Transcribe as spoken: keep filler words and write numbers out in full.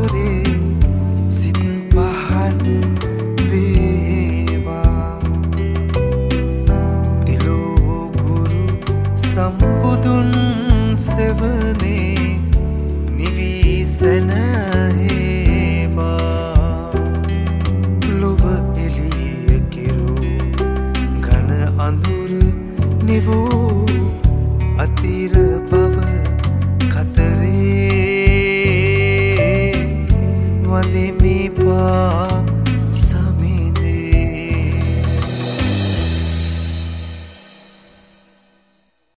අඳුරේ සිත් පහන් වේවා. දිලෝ ගුරු සම්බුදුන් සෙවනේ නිවි සැන